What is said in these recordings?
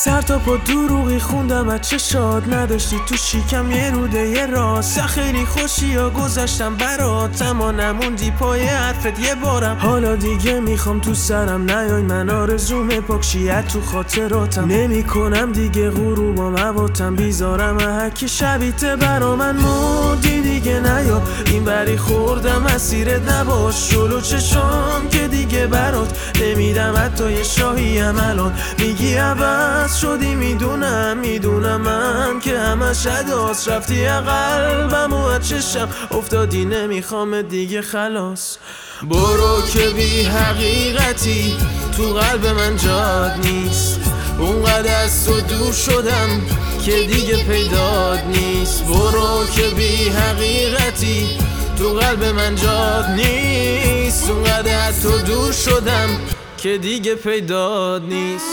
سر تا پا دروغی خوندم از چشات، نداشتی تو شیکم یه روده یه راست. خیلی خوشی ها گذاشتم برات، اما نموندی پای حرفت یه بارم. حالا دیگه میخوام تو سرم نیای، من آرزوم پاکشیت تو خاطراتم. نمی کنم دیگه غروبام هواتم، بیزارم هرکی شبیته برا من مردی دیگه نیا. این بری خوردم اسیرت نباش، جلو چشام که دیگه برات نمیدم حتی یه شاهیم. الان میگی عوض شدی، میدونم من که همش عداست. رفتی قلبم و از چشم افتادی، نمیخوام دیگه خلاص. برو که بی حقیقتی، تو قلب من جاد نیست. اونقدر از تو دور شدم که دیگه پیدات نیست. برو که بی حقیقتی، تو قلب من جاد نیست. اونقدر از تو دور شدم که دیگه پیدات نیست.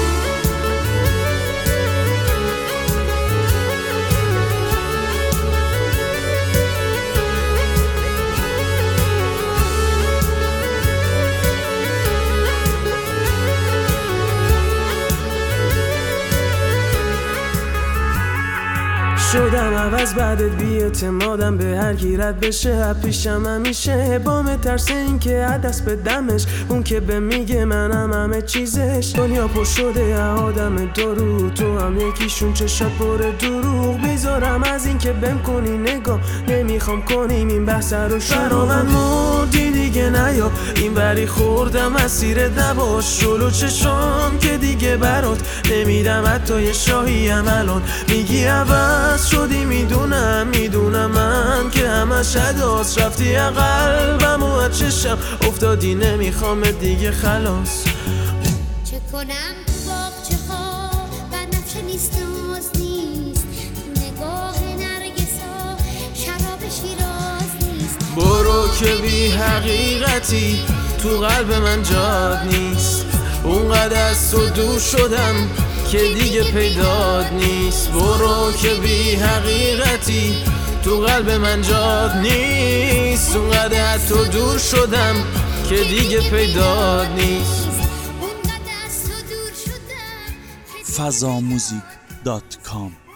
شدم عوض بعدت بی‌اعتمادم، به هر کی رد بشه پیشم همیشه. بام ترس این که دست به دمش، اون که به میگه منم همه چیزش. دنیا پر شده آدم درو، تو هم یکیشون چشات پر دروغ. بیزارم از این که بهم کنی نگاه، نمیخوام کنیم این بحث رو شروع. من مردی دیگه نیا، این بری خوردم اسیرت نباش. جلو چشام که دیگه برات نمیدم حتی یه شاهیم. الان میگی عوض شدی، میدونم من که همش عداست. رفتی قلبم و از چشم افتادی، نمیخوام دیگه خلاص. چه کنم تو باغچه ها بنفشه نیست ناز نیست، تو نگاه نرگسا شراب شیراز نیست. برو که بی حقیقتی، تو قلب من جاد نیست. اونقدر از تو دور شدم که دیگه پیدات نیست. برو که بی حقیقتی، تو قلب من جاد نیست. اونقدر از تو دور شدم که دیگه پیدات نیست. اونقدر از تو دور شدم fazamuzik.com